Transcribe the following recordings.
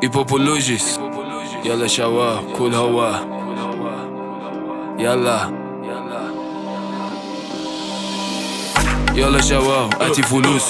ایپوپولوژیس یالا شوا کل هوا یالا شوا اتی فلوس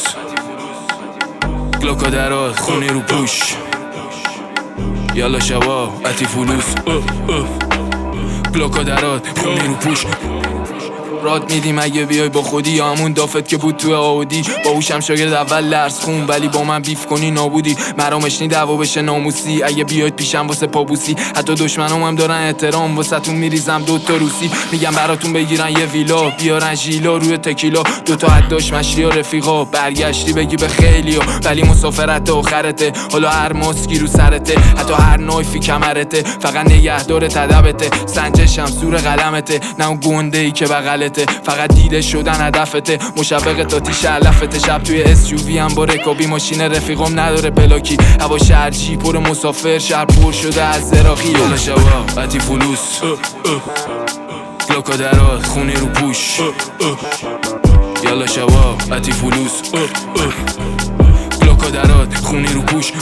گلوکا درات خونی رو پوش یالا شوا اتی فلوس گلوکا درات خونی رو پوش راد میدیم اگه بیای با خودی یا همون دافت که بود تو آودی باهوشم شاگرد اول درس خون ولی با من بیف کنی نابودی مرامشنی دعوا بشه ناموسی اگه بیاید پیشم واسه پابوسی حتی دشمنام هم دارن احترام واسه تون میریزم دوتا روسی میگم براتون بگیرن یه ویلا بیارن ژیلا روی تکیلا دوتا حداش مشری و رفیقا برگشتی بگی به خیلیا ولی مسافرت آخرته حالا هر ماسکی رو سرته حتی هر نایفی کمرته فقط نگهدار تدبته سنجشم زور قلمته نه اون گنده ای که بغلته فقط دیده شدن هدفته مشوق تاتیش علفته شب توی SUV هم با رکابی ماشین رفیقم نداره پلاکی هوا شهرچی پر مسافر شهر پر شده از زراقی یالا شوا اتی فلوس گلوکا درات خونی رو پوش یالا شوا اتی فلوس گلوکا درات خونی رو پوش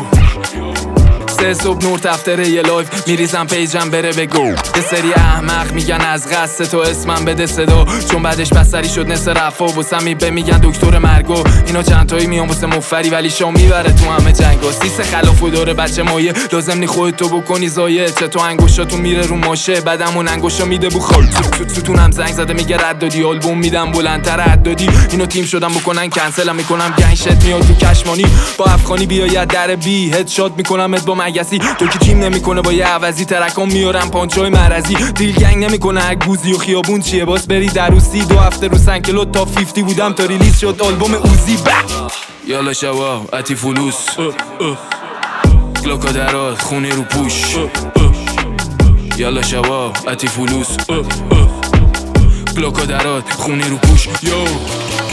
صبح نور تفتره یه لایف میریزم پیجم بره بگو یه سری احمق میگن از قصد تو اسمم بده صدا چون بعدش بسری شد نصف رفا واسم میگن دکتر مرگو اینا چند تایی میان واسه مفری ولی شام میبره تو همه جنگا سیس خلافو داره بچه مایه لازم نی خودتو بکنی زایه چه تو انگشتاتون میره رو ماشه بعدمون انگشتا میده بو خال ستونم زنگ زده میگه رد دادی آلبوم میدم بلندتر رد دادی اینو تیم شدم بکنن کنسلم میکنم گنشت میاد تو کشمانی با افغانی بیاید در بی هد شات میکنمت با مگسی تو کی تیم نمیکنه با یه عوضی ترکام میارم پانچای مرزی دیل گنگ نمیکنه اگوزی و خیابون چیه باس بری دروسی 2 هفته رو سنکلو تا 50 بودم تا ریلیز شد آلبوم اوزی یالا شوا اتی فلوس گلوکا درات خونی رو پوش یالا شوا اتی فلوس گلوکا درات خونی رو پوش